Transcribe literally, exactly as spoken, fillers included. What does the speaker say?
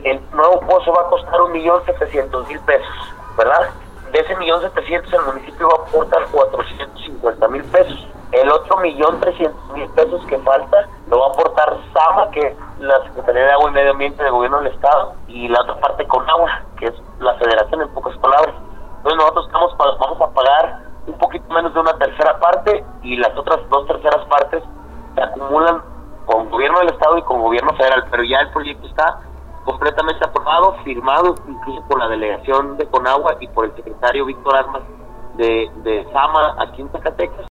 el nuevo pozo va a costar un millón setecientos mil pesos, ¿verdad? De ese millón setecientos el municipio va a aportar cuatrocientos cincuenta mil pesos. El otro millón trescientos mil pesos que falta lo va a aportar SAMA, que es la Secretaría de Agua y Medio Ambiente del Gobierno del Estado, y la otra parte CONAGUA, que es la Federación, en pocas palabras. Entonces nosotros estamos, vamos a pagar un poquito menos de una tercera parte, y las otras dos terceras partes se acumulan con Gobierno del Estado y con Gobierno Federal, pero ya el proyecto está completamente aprobado, firmado incluso por la delegación de CONAGUA y por el secretario Víctor Armas de, de SAMA aquí en Zacatecas.